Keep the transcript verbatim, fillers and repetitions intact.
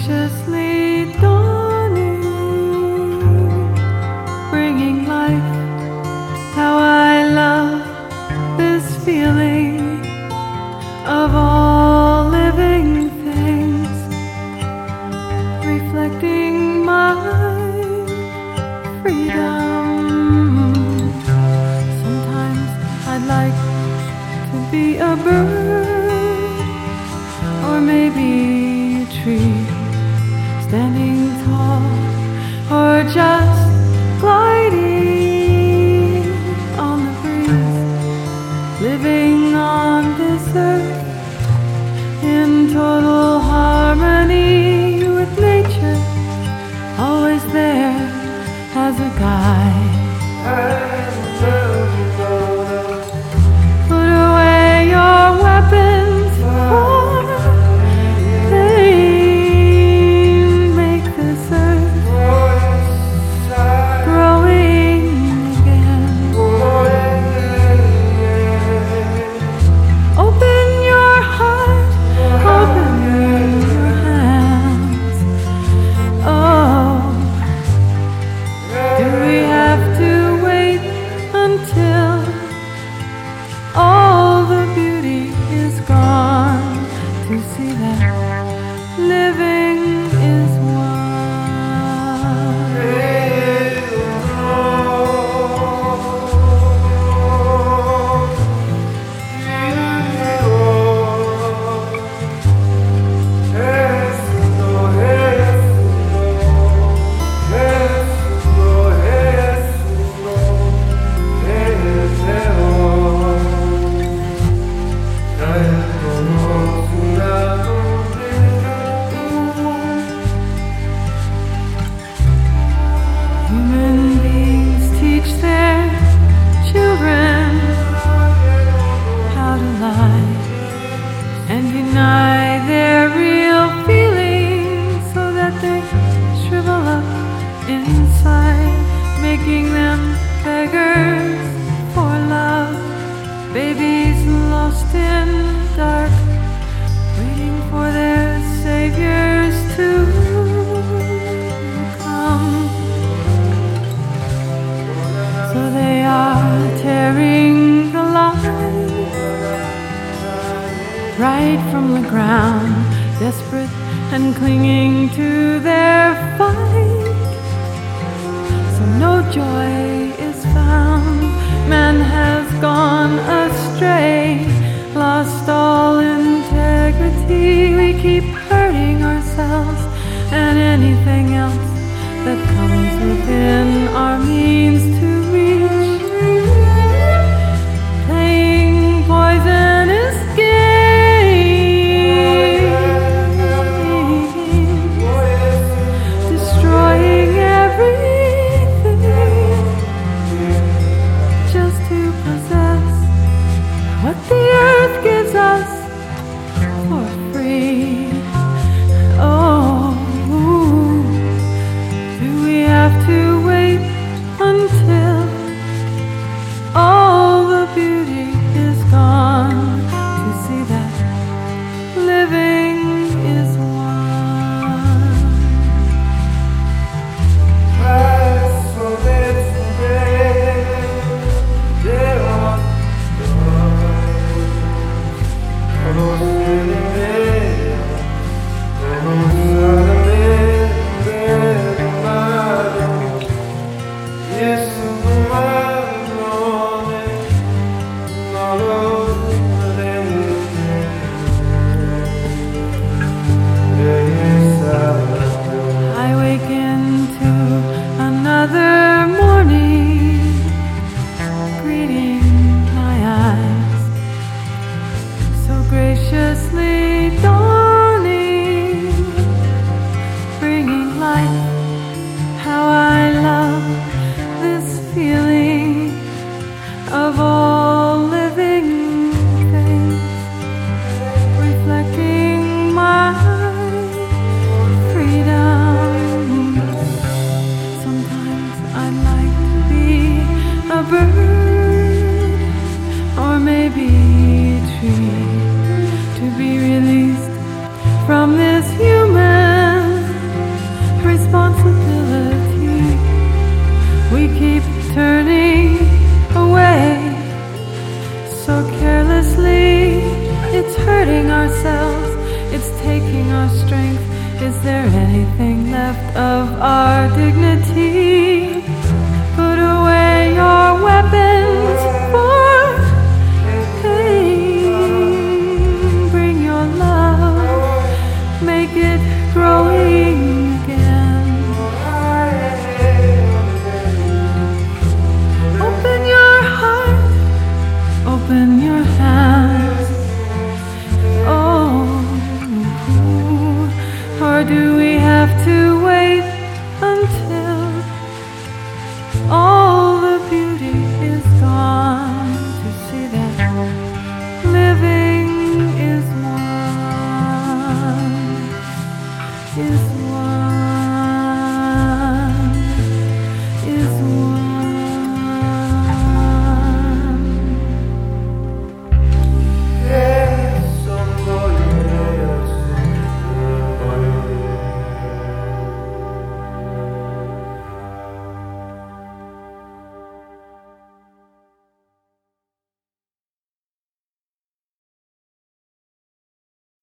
anxiously dawning, bringing life. How I love this feeling of all living things, reflecting my freedom. Sometimes I'd like to be a bird, or maybe a tree, standing tall, or just gliding on the breeze, living on this earth in total harmony with nature, always there as a guide. Put away your weapons for pain. Make this earth growing again. Open your heart, open your hands. Oh, do we have to wait until all the beauty is gone to see that living is one? Human beings teach their children how to lie and deny their real feelings so that they shrivel up inside, making them beggars for love. Babies lost in the dark, waiting for their saviors to come. So they are tearing the light right from the ground, desperate and clinging to their fight. So no joy is found. Man has gone astray, lost all integrity. We keep hurting ourselves and anything else that comes within our means to reach, playing poisonous games, destroying everything just to possess what the earth gives us for free. Oh, do we have to wait until there anything left of our dignity? Put away your weapons for pain. Bring your love, make it growing again. Open your heart, open your hands. Oh, or do we have to wait until all the beauty is gone to see that living is one? Is